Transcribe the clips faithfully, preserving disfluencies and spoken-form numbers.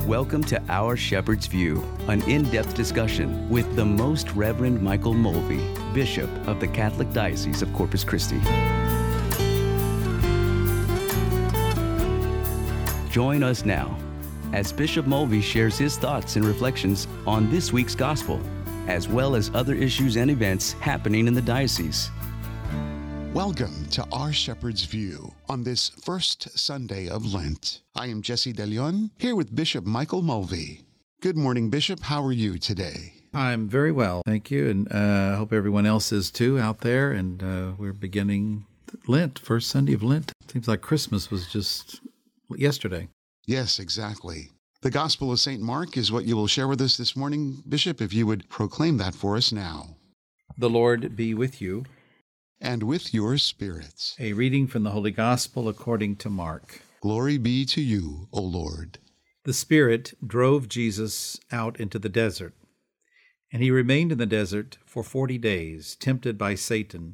Welcome to Our Shepherd's View, an in-depth discussion with the Most Reverend Michael Mulvey, Bishop of the Catholic Diocese of Corpus Christi. Join us now as Bishop Mulvey shares his thoughts and reflections on this week's gospel, as well as other issues and events happening in the diocese. Welcome to Our Shepherd's View on this first Sunday of Lent. I am Jesse De Leon, here with Bishop Michael Mulvey. Good morning, Bishop. How are you today? I'm very well, thank you, and I uh, hope everyone else is too out there. And uh, we're beginning Lent, first Sunday of Lent. Seems like Christmas was just yesterday. Yes, exactly. The Gospel of Saint Mark is what you will share with us this morning, Bishop, if you would proclaim that for us now. The Lord be with you. And with your spirits. A reading from the Holy Gospel according to Mark. Glory be to you, O Lord. The Spirit drove Jesus out into the desert, and he remained in the desert for forty days, tempted by Satan.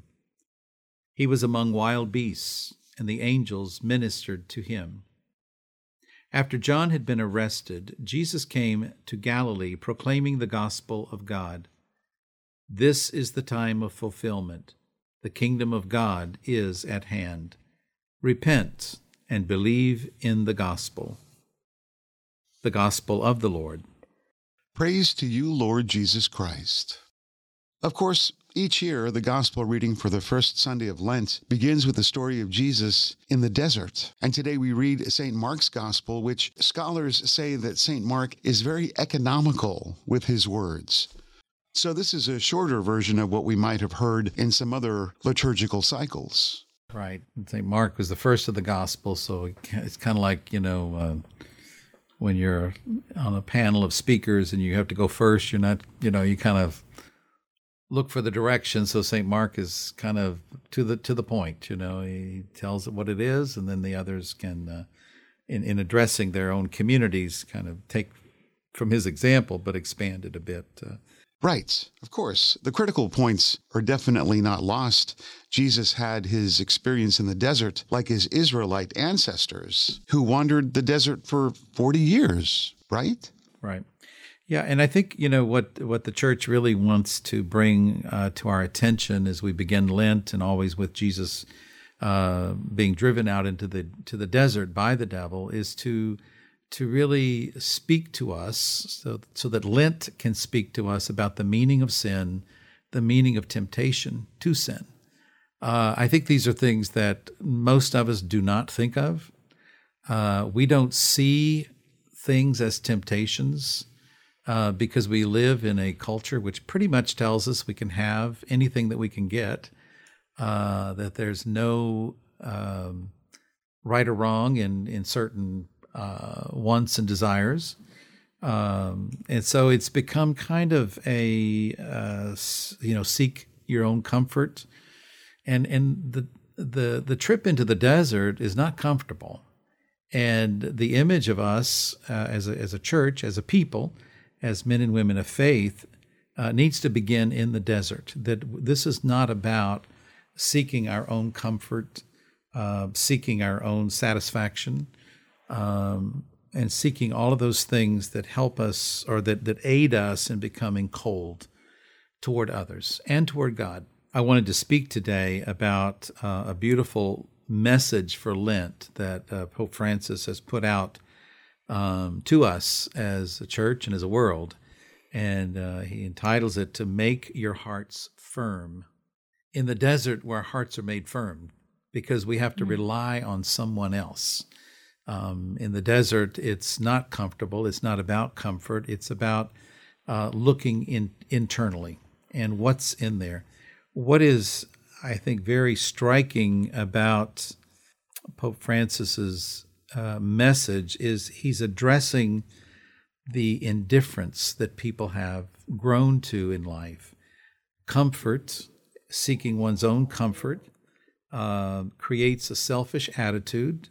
He was among wild beasts, and the angels ministered to him. After John had been arrested, Jesus came to Galilee, proclaiming the gospel of God. This is the time of fulfillment. The kingdom of God is at hand. Repent and believe in the gospel. The gospel of the Lord. Praise to you, Lord Jesus Christ. Of course, each year, the gospel reading for the first Sunday of Lent begins with the story of Jesus in the desert. And today we read Saint Mark's gospel, which scholars say that Saint Mark is very economical with his words. So this is a shorter version of what we might have heard in some other liturgical cycles. Right. Saint Mark was the first of the gospel, so it's kind of like, you know, uh, when you're on a panel of speakers and you have to go first, you're not, you know, you kind of look for the direction. So Saint Mark is kind of to the to the point, you know. He tells it what it is, and then the others can, uh, in, in addressing their own communities, kind of take from his example, but expand it a bit. Uh, Right. Of course. The critical points are definitely not lost. Jesus had his experience in the desert like his Israelite ancestors who wandered the desert for forty years, right? Right. Yeah, and I think, you know, what, what the church really wants to bring uh, to our attention as we begin Lent, and always with Jesus uh, being driven out into the to the desert by the devil, is to to really speak to us so, so that Lent can speak to us about the meaning of sin, the meaning of temptation to sin. Uh, I think these are things that most of us do not think of. Uh, we don't see things as temptations uh, because we live in a culture which pretty much tells us we can have anything that we can get, uh, that there's no um, right or wrong in, in certain Uh, wants and desires. Um, and so it's become kind of a, uh, you know, seek your own comfort. And and the, the, the trip into the desert is not comfortable. And the image of us uh, as, a, as a church, as a people, as men and women of faith, uh, needs to begin in the desert. That this is not about seeking our own comfort, uh, seeking our own satisfaction, Um, and seeking all of those things that help us or that, that aid us in becoming cold toward others and toward God. I wanted to speak today about uh, a beautiful message for Lent that uh, Pope Francis has put out um, to us as a church and as a world. And uh, he entitles it to Make Your Hearts Firm. In the desert where our hearts are made firm, because we have to rely on someone else. Um, in the desert, it's not comfortable. It's not about comfort. It's about uh, looking in internally and what's in there. What is, I think, very striking about Pope Francis's uh, message is he's addressing the indifference that people have grown to in life. Comfort, seeking one's own comfort, uh, creates a selfish attitude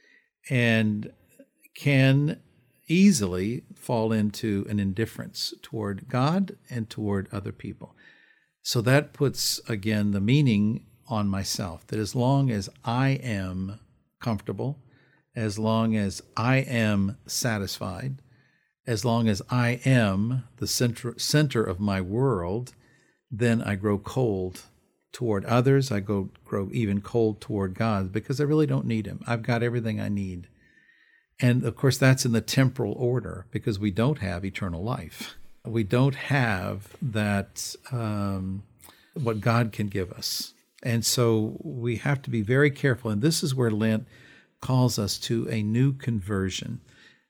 and can easily fall into an indifference toward God and toward other people. So that puts, again, the meaning on myself, that as long as I am comfortable, as long as I am satisfied, As long as I am the center, center of my world, then I grow cold toward others. I go grow even cold toward God because I really don't need him. I've got everything I need. And of course, that's in the temporal order because we don't have eternal life. We don't have that, um, what God can give us. And so we have to be very careful. And this is where Lent calls us to a new conversion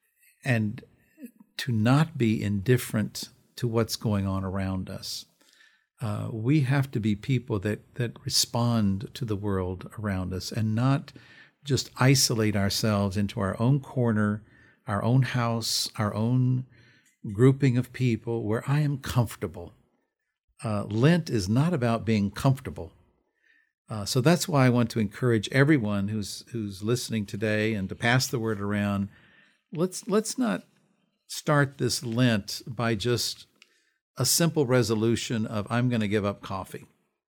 and to not be indifferent to what's going on around us. Uh, we have to be people that, that respond to the world around us and not just isolate ourselves into our own corner, our own house, our own grouping of people where I am comfortable. Uh, Lent is not about being comfortable. Uh, so that's why I want to encourage everyone who's who's listening today and to pass the word around. Let's let's not start this Lent by just a simple resolution of I'm going to give up coffee,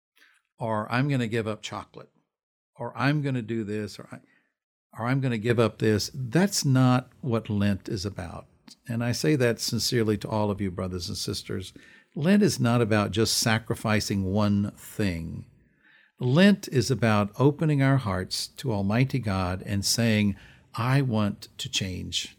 or I'm going to give up chocolate, or I'm going to do this, or, I, or I'm going to give up this. That's not what Lent is about. And I say that sincerely to all of you, brothers and sisters. Lent is not about just sacrificing one thing. Lent is about opening our hearts to Almighty God and saying, I want to change.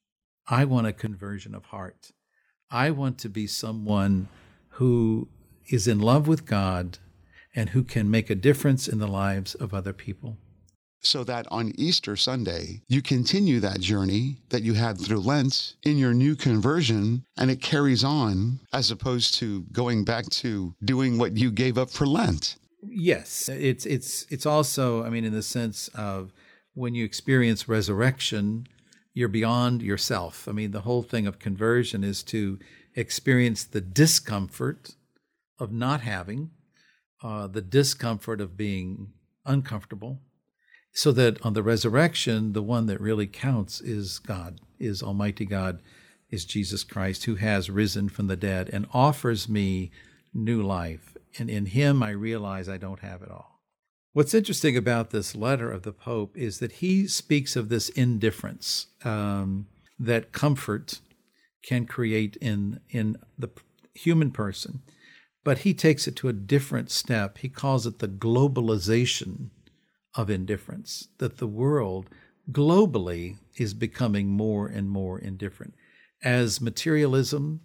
I want a conversion of heart. I want to be someone who is in love with God and who can make a difference in the lives of other people. So that on Easter Sunday, you continue that journey that you had through Lent in your new conversion, and it carries on as opposed to going back to doing what you gave up for Lent. Yes, it's it's it's also, I mean, in the sense of when you experience resurrection, you're beyond yourself. I mean, the whole thing of conversion is to experience the discomfort of not having, uh, the discomfort of being uncomfortable, so that on the resurrection, the one that really counts is God, is Almighty God, is Jesus Christ, who has risen from the dead and offers me new life. And in him, I realize I don't have it all. What's interesting about this letter of the Pope is that he speaks of this indifference um, that comfort can create in, in the human person. But he takes it to a different step. He calls it the globalization of indifference, that the world globally is becoming more and more indifferent. As materialism,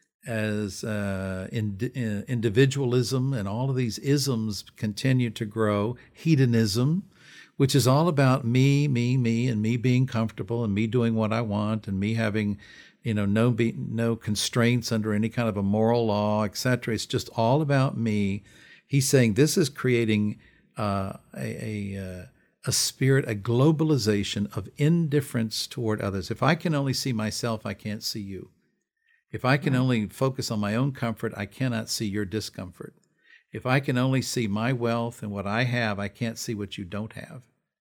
as uh, ind- individualism and all of these isms continue to grow, hedonism, which is all about me, me, me, and me being comfortable and me doing what I want and me having, you know, no be, no constraints under any kind of a moral law, et cetera. It's just all about me. He's saying this is creating uh, a, a, a spirit, a globalization of indifference toward others. If I can only see myself, I can't see you. If I can only focus on my own comfort, I cannot see your discomfort. If I can only see my wealth and what I have, I can't see what you don't have.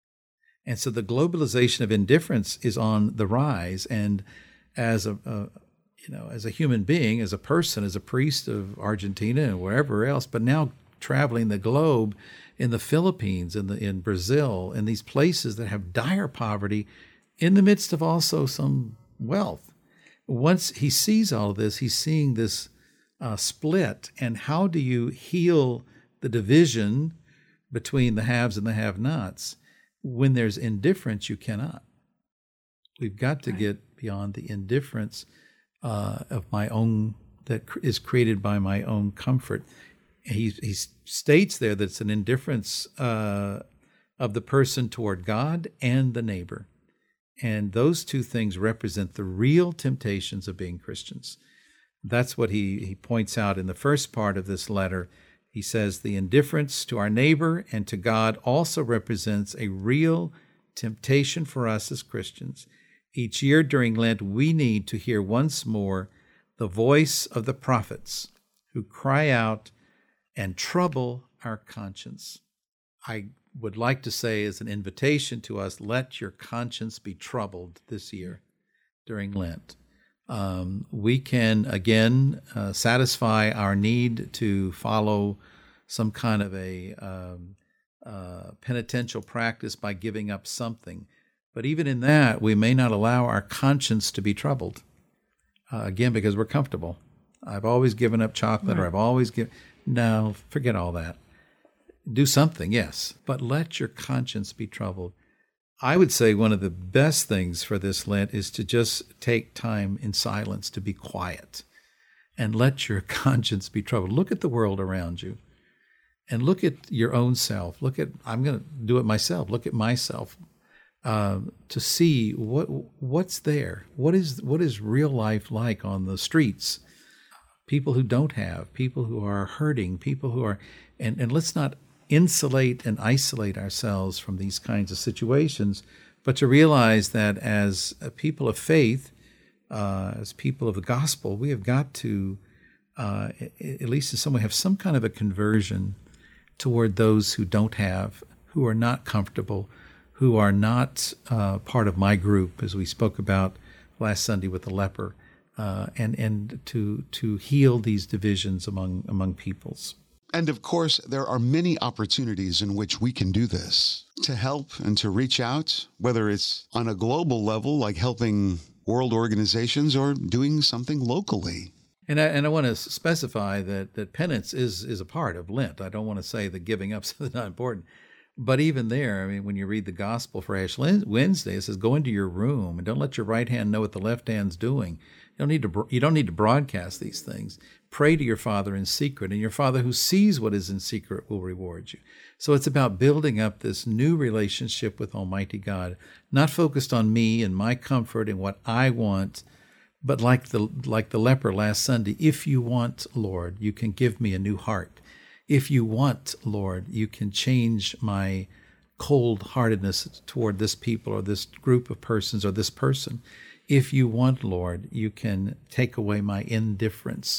And so the globalization of indifference is on the rise. And as a, a you know, as a human being, as a person, as a priest of Argentina and wherever else, but now traveling the globe in the Philippines, in the in Brazil, in these places that have dire poverty, in the midst of also some wealth. Once he sees all of this, he's seeing this uh, split. And how do you heal the division between the haves and the have-nots? When there's indifference, you cannot. We've got to get beyond the indifference uh, of my own, that is created by my own comfort. He, he states there that it's an indifference uh, of the person toward God and the neighbor. And those two things represent the real temptations of being Christians. That's what he, he points out in the first part of this letter. He says the indifference to our neighbor and to God also represents a real temptation for us as Christians. Each year during Lent, we need to hear once more the voice of the prophets who cry out and trouble our conscience. I would like to say as an invitation to us, let your conscience be troubled this year during Lent. Um, we can, again, uh, satisfy our need to follow some kind of a um, uh, penitential practice by giving up something. But even in that, we may not allow our conscience to be troubled. uh, again, because we're comfortable. I've always given up chocolate, right. or I've always given. No, forget all that. Do something, yes, but let your conscience be troubled. I would say one of the best things for this Lent is to just take time in silence, to be quiet, and let your conscience be troubled. Look at the world around you, and look at your own self. Look at, I'm going to do it myself, look at myself, uh, to see what what's there. What is what is real life like on the streets? People who don't have, people who are hurting, people who are, and, and let's not insulate and isolate ourselves from these kinds of situations, but to realize that as a people of faith, uh, as people of the gospel, we have got to, uh, at least in some way, have some kind of a conversion toward those who don't have, who are not comfortable, who are not uh, part of my group, as we spoke about last Sunday with the leper, uh, and and to to heal these divisions among among peoples. And of course, there are many opportunities in which we can do this, to help and to reach out, whether it's on a global level, like helping world organizations, or doing something locally. And I, and I want to specify that, that penance is, is a part of Lent. I don't want to say that giving up is not important. But even there, I mean, when you read the Gospel for Ash Wednesday, it says, go into your room and don't let your right hand know what the left hand's doing. You don't need to, you don't need to broadcast these things. Pray to your Father in secret, and your Father who sees what is in secret will reward you. So it's about building up this new relationship with Almighty God, not focused on me and my comfort and what I want, but like the like the leper last Sunday, if you want, Lord, you can give me a new heart. If you want, Lord, you can change my cold-heartedness toward this people or this group of persons or this person. If you want, Lord, you can take away my indifference.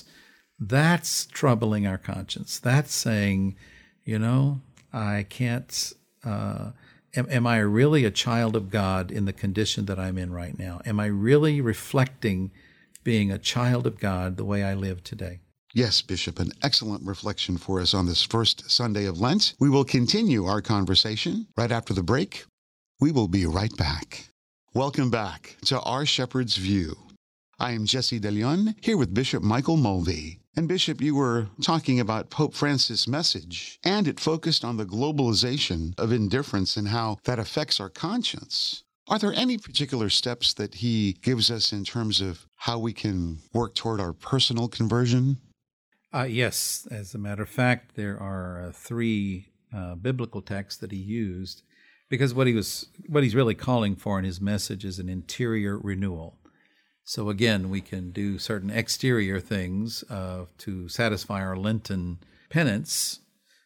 That's troubling our conscience. That's saying, you know, I can't, uh, am, am I really a child of God in the condition that I'm in right now? Am I really reflecting being a child of God the way I live today? Yes, Bishop, an excellent reflection for us on this first Sunday of Lent. We will continue our conversation right after the break. We will be right back. Welcome back to Our Shepherd's View. I am Jesse DeLeon, here with Bishop Michael Mulvey. And Bishop, you were talking about Pope Francis' message, and it focused on the globalization of indifference and how that affects our conscience. Are there any particular steps that he gives us in terms of how we can work toward our personal conversion? Uh, yes. As a matter of fact, there are uh, three uh, biblical texts that he used, because what he was, what he's really calling for in his message is an interior renewal. So again, we can do certain exterior things uh, to satisfy our Lenten penance,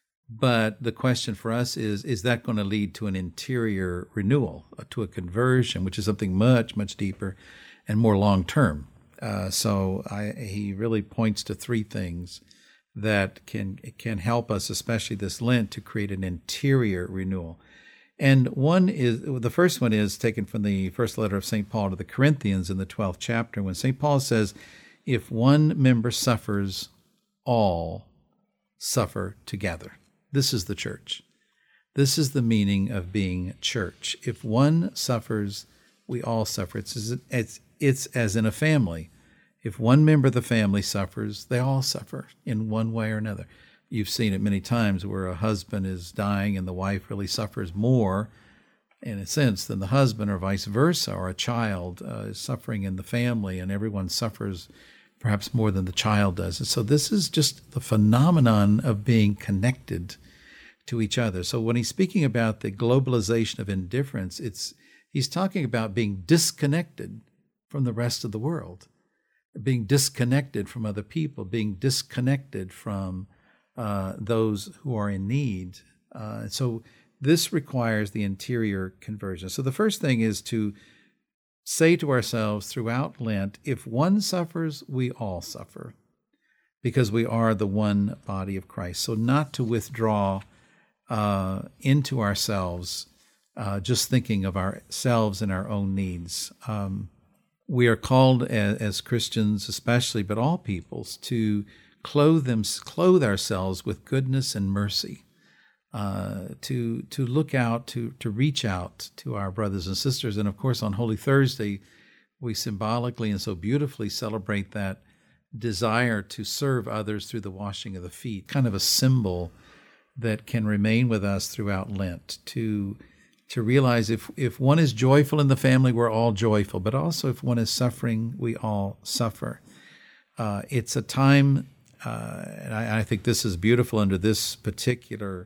but the question for us is, is that going to lead to an interior renewal, uh, to a conversion, which is something much, much deeper and more long-term? Uh, so I, he really points to three things that can can help us, especially this Lent, to create an interior renewal. And one is, the first one is taken from the first letter of Saint Paul to the Corinthians in the twelfth chapter, when Saint Paul says, if one member suffers, all suffer together. This is the church. This is the meaning of being church. If one suffers, we all suffer. It's, it's, it's as in a family. If one member of the family suffers, they all suffer in one way or another. You've seen it many times where a husband is dying and the wife really suffers more, in a sense, than the husband, or vice versa, or a child uh, is suffering in the family and everyone suffers perhaps more than the child does. And so this is just the phenomenon of being connected to each other. So when he's speaking about the globalization of indifference, it's he's talking about being disconnected from the rest of the world, being disconnected from other people, being disconnected from Uh, those who are in need. Uh, so this requires the interior conversion. So the first thing is to say to ourselves throughout Lent, if one suffers, we all suffer, because we are the one body of Christ. So not to withdraw uh, into ourselves, uh, just thinking of ourselves and our own needs. Um, we are called as, as Christians especially, but all peoples, to Clothe them, clothe ourselves with goodness and mercy, uh, to to look out, to to reach out to our brothers and sisters. And of course, on Holy Thursday, we symbolically and so beautifully celebrate that desire to serve others through the washing of the feet, kind of a symbol that can remain with us throughout Lent, to to realize if, if one is joyful in the family, we're all joyful, but also if one is suffering, we all suffer. Uh, it's a time, uh, and I, I think this is beautiful under this particular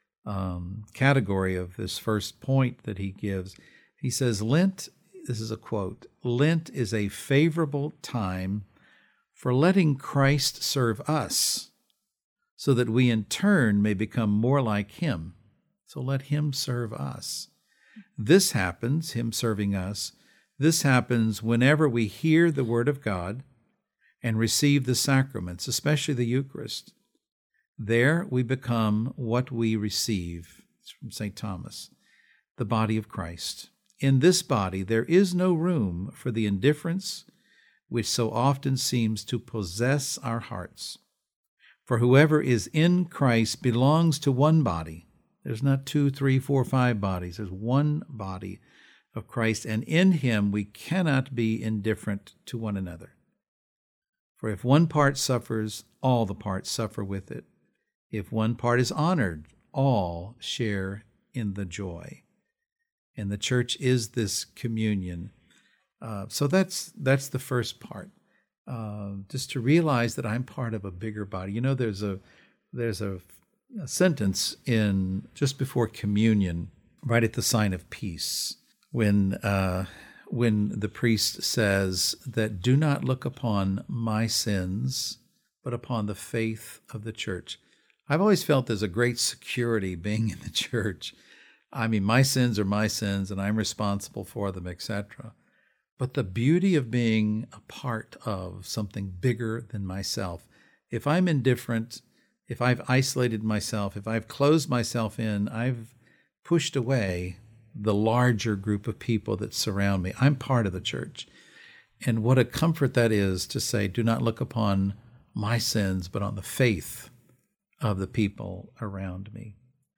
um, category of this first point that he gives. He says, Lent, this is a quote, Lent is a favorable time for letting Christ serve us so that we in turn may become more like him. So let him serve us. This happens, him serving us, this happens whenever we hear the word of God and receive the sacraments, especially the Eucharist. There we become what we receive. It's from Saint Thomas, the body of Christ. In this body there is no room for the indifference which so often seems to possess our hearts. For whoever is in Christ belongs to one body. There's not two, three, four, five bodies. There's one body of Christ, and in him we cannot be indifferent to one another. For if one part suffers, all the parts suffer with it. If one part is honored, all share in the joy. And the church is this communion. Uh, so that's that's the first part. Uh, just to realize that I'm part of a bigger body. You know, there's a there's a, a sentence in just before communion, right at the sign of peace, when uh, when the priest says that do not look upon my sins, but upon the faith of the church. I've always felt there's a great security being in the church. I mean, my sins are my sins, and I'm responsible for them, et cetera. But the beauty of being a part of something bigger than myself. If I'm indifferent, if I've isolated myself, if I've closed myself in, I've pushed away the larger group of people that surround me. I'm part of the church. And what a comfort that is to say, do not look upon my sins, but on the faith of the people around me.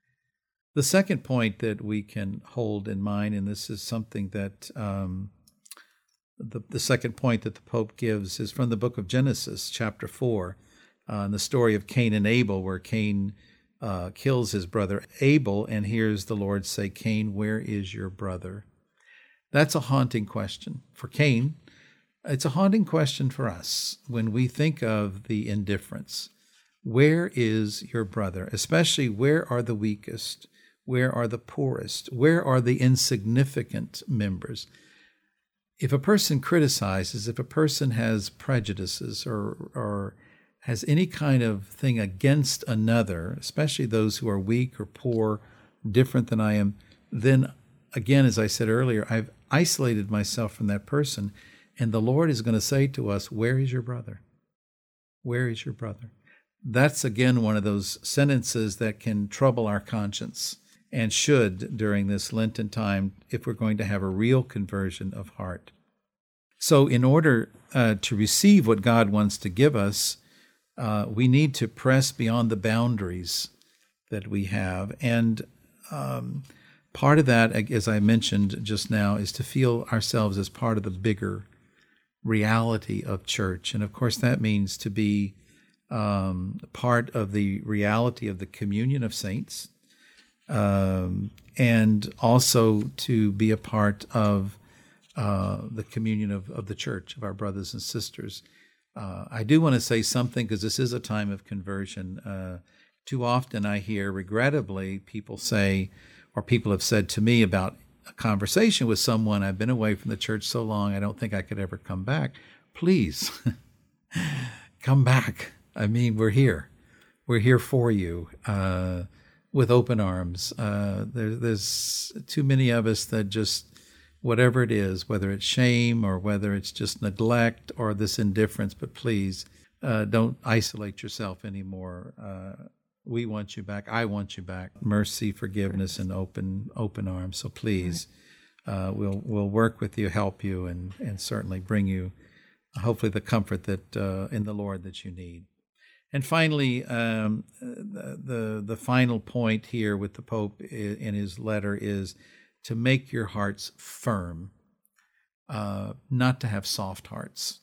The second point that we can hold in mind, and this is something that um, the, the second point that the Pope gives is from the book of Genesis, chapter four, uh, and the story of Cain and Abel, where Cain uh, kills his brother Abel and hears the Lord say, Cain, where is your brother? That's a haunting question for Cain. It's a haunting question for us when we think of the indifference. Where is your brother? Especially, where are the weakest? Where are the poorest? Where are the insignificant members? If a person criticizes, if a person has prejudices or, or has any kind of thing against another, especially those who are weak or poor, different than I am, then again, as I said earlier, I've isolated myself from that person. And the Lord is going to say to us, where is your brother? Where is your brother? That's, again, one of those sentences that can trouble our conscience and should during this Lenten time if we're going to have a real conversion of heart. So in order uh, to receive what God wants to give us, uh, we need to press beyond the boundaries that we have. And um, part of that, as I mentioned just now, is to feel ourselves as part of the bigger reality of church. And of course, that means to be um, part of the reality of the communion of saints, um, and also to be a part of uh, the communion of, of the church, of our brothers and sisters. Uh, I do want to say something, because this is a time of conversion. Uh, too often I hear, regrettably, people say, or people have said to me about a conversation with someone, I've been away from the church so long, I don't think I could ever come back. Please, come back. I mean, we're here. We're here for you uh, with open arms. Uh, there, there's too many of us that just, whatever it is, whether it's shame or whether it's just neglect or this indifference, but please uh, don't isolate yourself anymore. Uh, We want you back. I want you back. Mercy, forgiveness, and open open arms. So please, uh, we'll we'll work with you, help you, and and certainly bring you, hopefully, the comfort that uh, in the Lord that you need. And finally, um, the, the the final point here with the Pope in his letter is to make your hearts firm. uh, not to have soft hearts,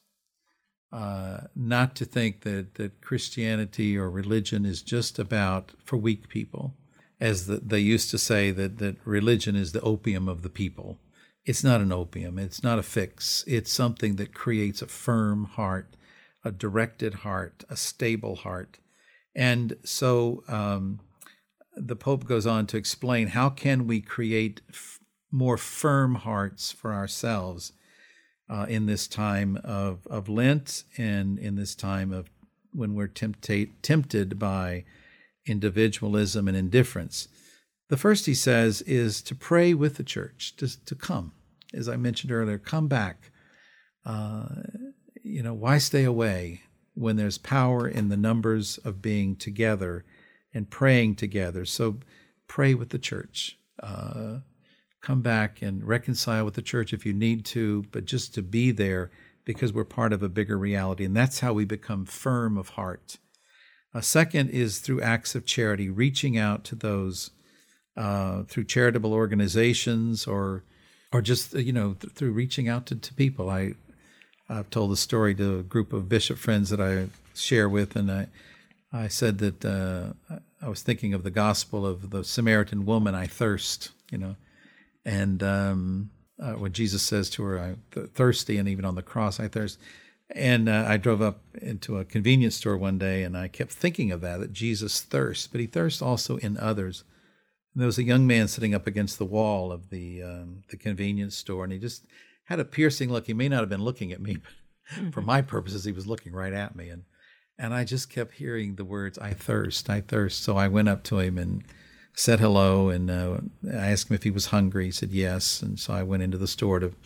uh, not to think that, that Christianity or religion is just about for weak people, as the, they used to say that, that religion is the opium of the people. It's not an opium. It's not a fix. It's something that creates a firm heart, a directed heart, a stable heart. And so um, the Pope goes on to explain, how can we create f- more firm hearts for ourselves uh, in this time of, of Lent and in this time of when we're temptate, tempted by individualism and indifference. The first, he says, is to pray with the church, to, to come. As I mentioned earlier, come back. Uh, you know, why stay away when there's power in the numbers of being together and praying together? So pray with the church. Uh, come back and reconcile with the church if you need to, but just to be there because we're part of a bigger reality. And that's how we become firm of heart. A second is through acts of charity, reaching out to those uh, through charitable organizations or or just, you know, th- through reaching out to, to people. I, I've told the story to a group of bishop friends that I share with, and I, I said that uh, I was thinking of the gospel of the Samaritan woman, I thirst, you know, and um, uh, when Jesus says to her, I'm th- thirsty, and even on the cross, I thirst. And uh, I drove up into a convenience store one day, and I kept thinking of that, that Jesus thirsts, but he thirsts also in others. And there was a young man sitting up against the wall of the um, the convenience store, and he just had a piercing look. He may not have been looking at me, but for my purposes, he was looking right at me. And and I just kept hearing the words, I thirst, I thirst. So I went up to him and said hello, and uh, I asked him if he was hungry. He said yes. And so I went into the store to,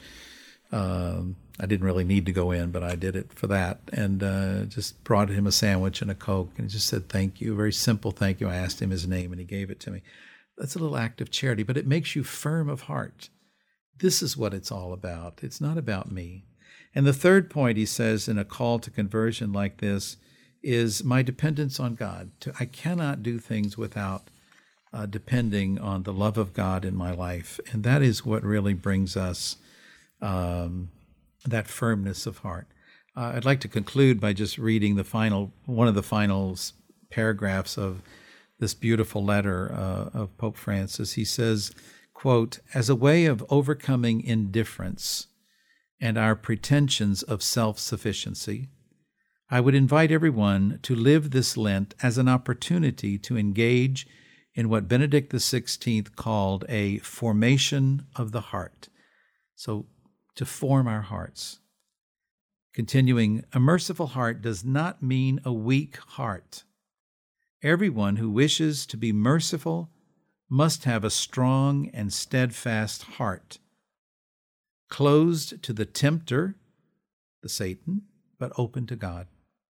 um, I didn't really need to go in, but I did it for that, and uh, just brought him a sandwich and a Coke, and he just said thank you, a very simple thank you. I asked him his name, and he gave it to me. That's a little act of charity, but it makes you firm of heart. This is what it's all about. It's not about me. And the third point, he says, in a call to conversion like this, is my dependence on God. I cannot do things without uh, depending on the love of God in my life. And that is what really brings us um, that firmness of heart. Uh, I'd like to conclude by just reading the final, one of the final paragraphs of this beautiful letter uh, of Pope Francis. He says, quote, as a way of overcoming indifference and our pretensions of self-sufficiency, I would invite everyone to live this Lent as an opportunity to engage in what Benedict the sixteenth called a formation of the heart. So to form our hearts. Continuing, a merciful heart does not mean a weak heart. Everyone who wishes to be merciful must have a strong and steadfast heart, closed to the tempter, the Satan, but open to God.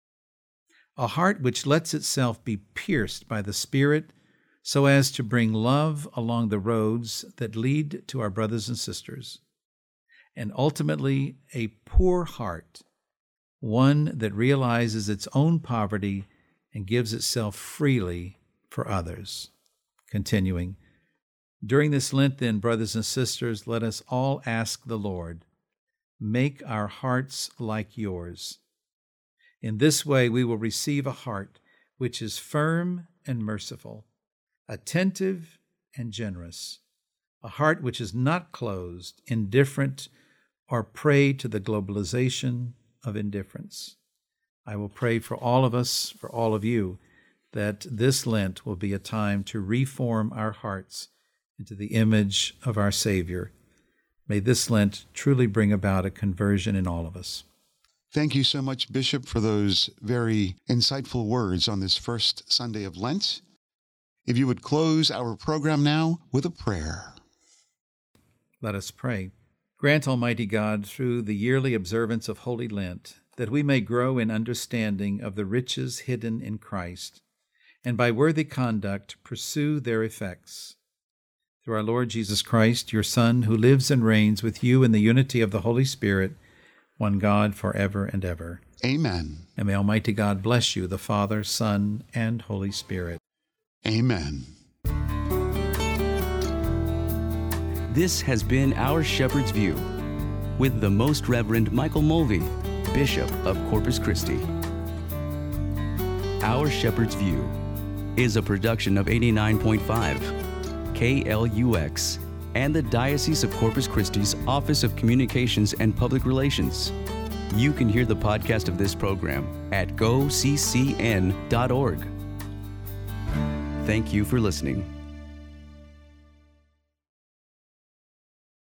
A heart which lets itself be pierced by the Spirit so as to bring love along the roads that lead to our brothers and sisters. And ultimately, a poor heart, one that realizes its own poverty and gives itself freely for others. Continuing, during this Lent, then, brothers and sisters, let us all ask the Lord, make our hearts like yours. In this way, we will receive a heart which is firm and merciful, attentive and generous, a heart which is not closed, indifferent, or prey to the globalization of indifference. I will pray for all of us, for all of you, that this Lent will be a time to reform our hearts into the image of our Savior. May this Lent truly bring about a conversion in all of us. Thank you so much, Bishop, for those very insightful words on this first Sunday of Lent. If you would close our program now with a prayer. Let us pray. Grant, Almighty God, through the yearly observance of Holy Lent, that we may grow in understanding of the riches hidden in Christ, and by worthy conduct pursue their effects. Through our Lord Jesus Christ, your Son, who lives and reigns with you in the unity of the Holy Spirit, one God, forever and ever. Amen. And may Almighty God bless you, the Father, Son, and Holy Spirit. Amen. This has been Our Shepherd's View. with the Most Reverend Michael Mulvey, Bishop of Corpus Christi. Our Shepherd's View is a production of eighty-nine point five K L U X and the Diocese of Corpus Christi's Office of Communications and Public Relations. You can hear the podcast of this program at go c c n dot org. Thank you for listening.